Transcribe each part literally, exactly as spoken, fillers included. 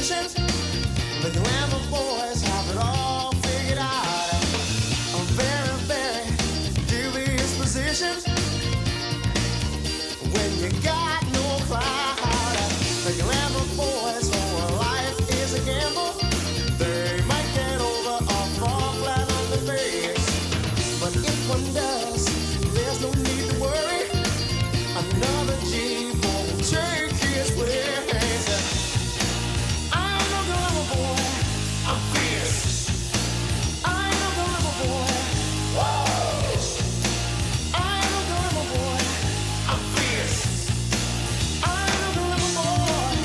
positions. The glamour boys have it all figured out. A very, very dubious position. When you got no clout, the glamour boys for life is a gamble. They might get over or fall flat on the face, but if one does, there's no need to worry. Another G won't take his place. I'm a glamour boy, I'm fierce. I'm a glamour boy, whoa. I'm a glamour boy, I'm fierce. I'm a glamour boy.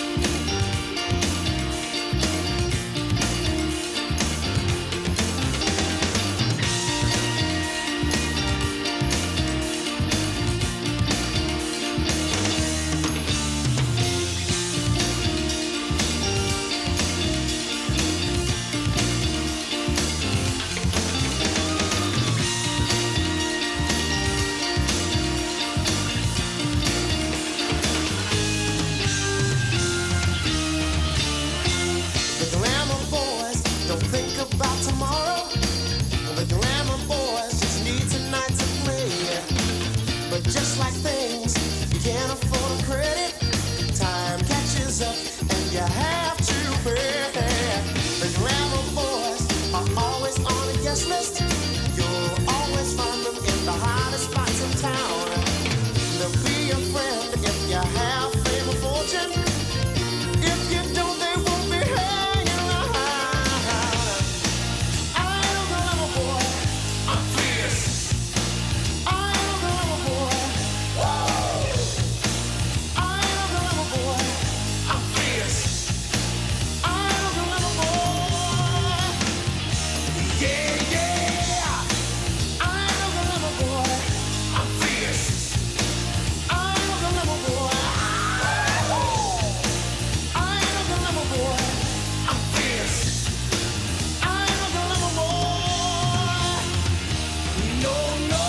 The glamour boys don't think about tomorrow. The glamour boys just need tonight to play. But just like things, you can't afford a credit. Time catches up and you have to pay. The glamour boys are always on a guest list. You'll always find them in the hottest spots in town. They'll be your friend if you have fame or fortune. If you don't, they won't be hanging around. I'm a glamour boy, I'm fierce. I'm a glamour boy, whoa. I'm a glamour boy, I'm fierce. I'm a glamour boy, yeah, yeah. I'm a glamour boy, I'm fierce. I'm a glamour boy, whoa. I'm a glamour boy, I'm fierce. I'm a glamour boy. No, no.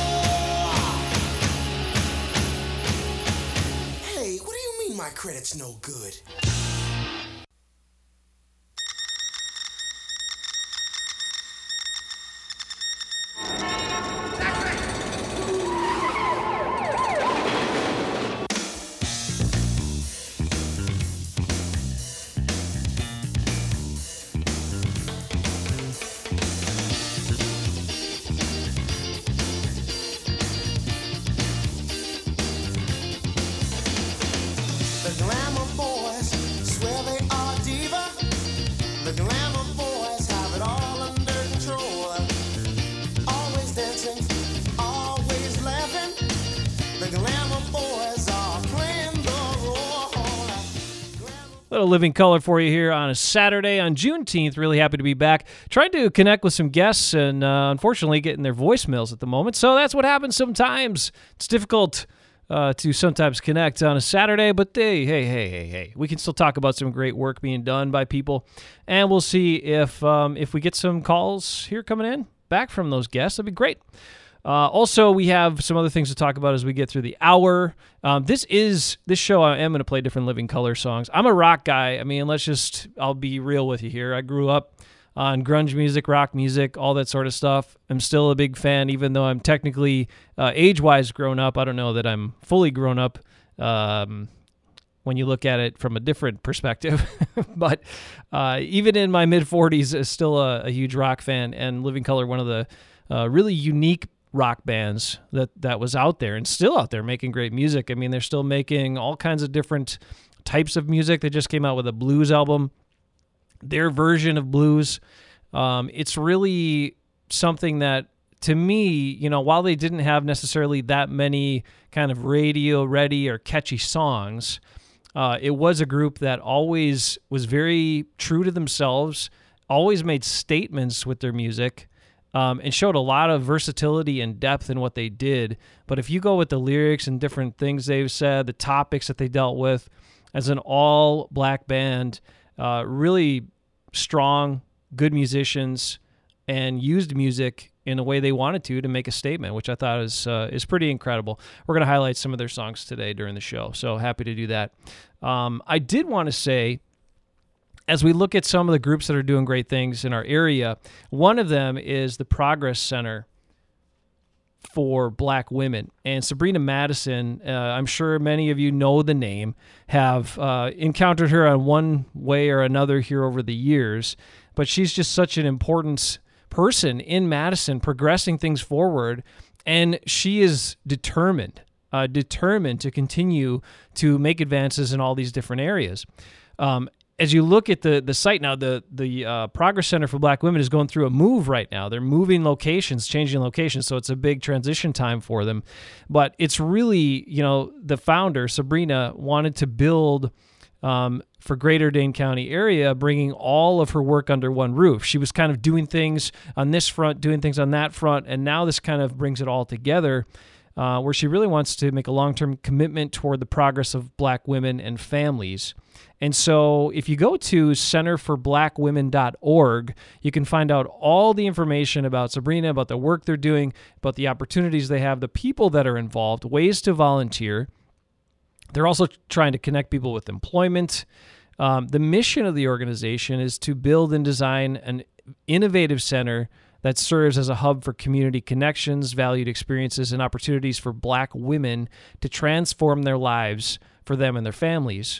Hey, what do you mean my credit's no good? The glamour boys swear they are diva. The glamour boys have it all under control. Always dancing, always laughing. The glamour boys are playing the role. Little Living Color for you here on a Saturday on Juneteenth. Really happy to be back. Trying to connect with some guests and uh, unfortunately getting their voicemails at the moment. So that's what happens sometimes. It's difficult uh, to sometimes connect on a Saturday, but hey, hey, hey, hey, hey. We can still talk about some great work being done by people. And we'll see if um, if we get some calls here coming in back from those guests. That'd be great. Uh, also, we have some other things to talk about as we get through the hour. Um, this is this show. I am going to play different Living Color songs. I'm a rock guy. I mean, let's just. I'll be real with you here. I grew up on grunge music, rock music, all that sort of stuff. I'm still a big fan, even though I'm technically uh, age-wise grown up. I don't know that I'm fully grown up um, when you look at it from a different perspective. But uh, even in my mid-forties, is still a, a huge rock fan. And Living Color, one of the uh, really unique rock bands that, that was out there and still out there making great music. I mean, they're still making all kinds of different types of music. They just came out with a blues album, their version of blues. Um, it's really something that, to me, you know, while they didn't have necessarily that many kind of radio ready or catchy songs, uh, it was a group that always was very true to themselves, always made statements with their music, um, and showed a lot of versatility and depth in what they did. But if you go with the lyrics and different things they've said, the topics that they dealt with, as an all-black band, uh, really strong, good musicians, and used music in a way they wanted to to make a statement, which I thought is uh, is pretty incredible. We're going to highlight some of their songs today during the show, so happy to do that. Um, I did want to say as we look at some of the groups that are doing great things in our area, one of them is the Progress Center for Black women. And Sabrina Madison, uh, I'm sure many of you know the name, have uh, encountered her on one way or another here over the years, but she's just such an important person in Madison, progressing things forward, and she is determined, uh, determined to continue to make advances in all these different areas. Um, As you look at the, the site now, the the uh, Progress Center for Black Women is going through a move right now. They're moving locations, changing locations, so it's a big transition time for them. But it's really, you know, the founder, Sabrina, wanted to build um, for Greater Dane County area, bringing all of her work under one roof. She was kind of doing things on this front, doing things on that front, and now this kind of brings it all together, uh, where she really wants to make a long-term commitment toward the progress of Black women and families. And so if you go to center for black women dot org, you can find out all the information about Sabrina, about the work they're doing, about the opportunities they have, the people that are involved, ways to volunteer. They're also trying to connect people with employment. Um, the mission of the organization is to build and design an innovative center that serves as a hub for community connections, valued experiences, and opportunities for Black women to transform their lives for them and their families.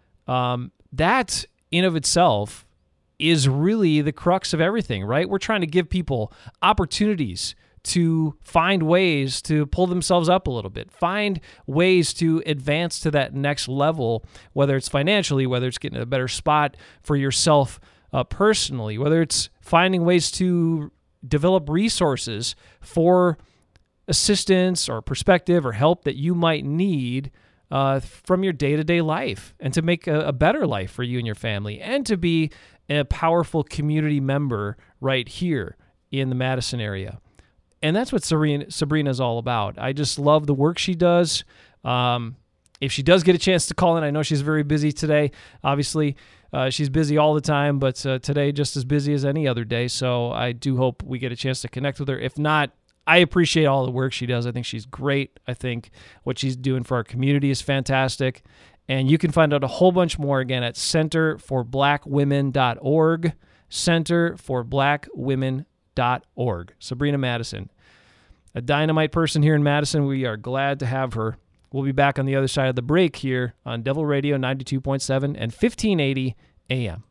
Um, that in of itself is really the crux of everything, right? We're trying to give people opportunities to find ways to pull themselves up a little bit, find ways to advance to that next level, whether it's financially, whether it's getting a better spot for yourself uh, personally, whether it's finding ways to develop resources for assistance or perspective or help that you might need Uh, from your day-to-day life, and to make a, a better life for you and your family, and to be a powerful community member right here in the Madison area. And that's what Sabrina, Sabrina is all about. I just love the work she does. Um, if she does get a chance to call in, I know she's very busy today. Obviously, uh, she's busy all the time, but uh, today just as busy as any other day. So I do hope we get a chance to connect with her. If not, I appreciate all the work she does. I think she's great. I think what she's doing for our community is fantastic. And you can find out a whole bunch more, again, at center for black women dot org, center for black women dot org. Sabrina Madison, a dynamite person here in Madison. We are glad to have her. We'll be back on the other side of the break here on Devil Radio ninety-two point seven and fifteen eighty A M.